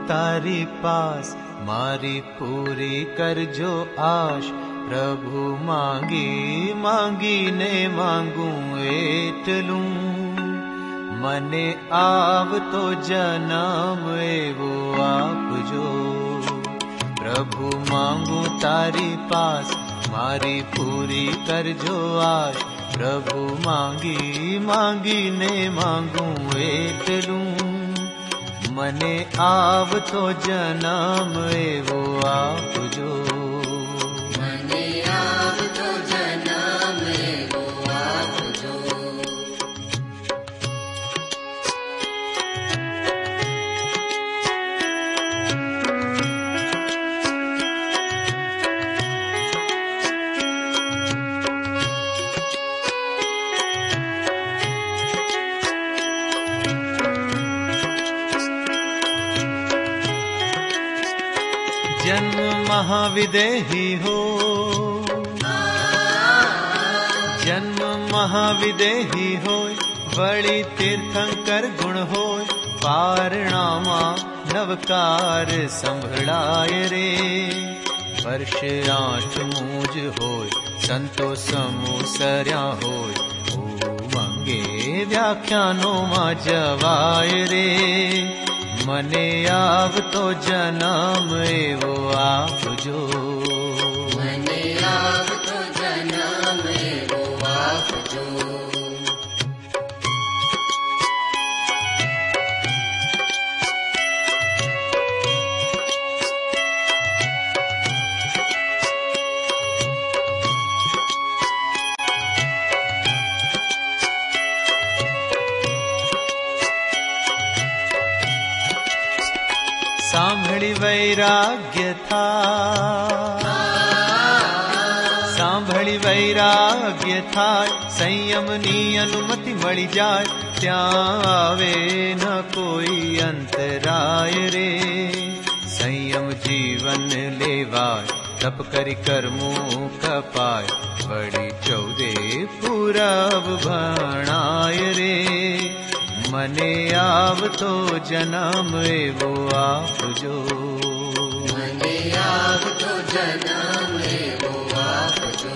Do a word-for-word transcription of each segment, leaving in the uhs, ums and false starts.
तारी पास, मारी पूरी कर जो आश। प्रभु मांगी मांगी ने मांगू एटलूं, मने आव तो जन्म एवो आप जो। प्रभु मांगू तारी पास, मारी पूरी कर जो आश। प्रभु मांगी मांगी ने मांगू एटलूं, मने आव तो जन्म एवो आप जो। मने आव तो जन्म एवो आप जो। जन्म महाविदेही हो, जन्म महाविदेही होय। बड़ी तीर्थंकर गुण होय, पारणामा नवकार संभळाय रे। वर्ष आठ मूज होय, संतो समूह सरया होय। ओ मंगे व्याख्यानो मा जवाय रे, मने आव तो जन्म एवो आप जो। मने आव तो जन्म एवो आप जो। सांभळी वैराग्य था, सांभळी वैराग्य थाय। संयम नी अनुमति मळी जाय, त्यां आवे न कोई अंतराय रे। संयम जीवन लेवाय, तप करी कर्मो कपाय। बड़ी चौदे पूरब भणाय रे, मने आव तो जन्म एवो आप जो। मने आव तो जन्म एवो आप जो।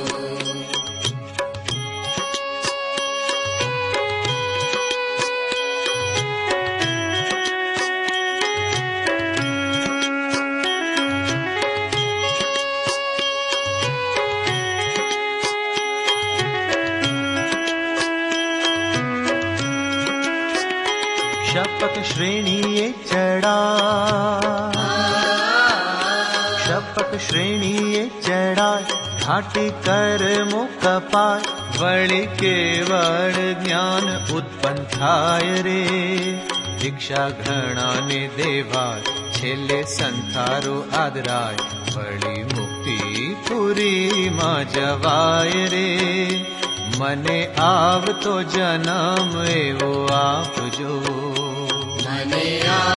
शपथ श्रेणी ये चढ़ा, शपथ श्रेणी ये चढ़ा। घाटी कर मुख पाय, वळी केवल ज्ञान उत्पन्न थाय रे। दीक्षा घृणा ने देवाय, छेले संथारो आदराय। वळी मुक्ति पुरी मा जवाय रे, मने आव तो जन्म एवो आप जो। मने आव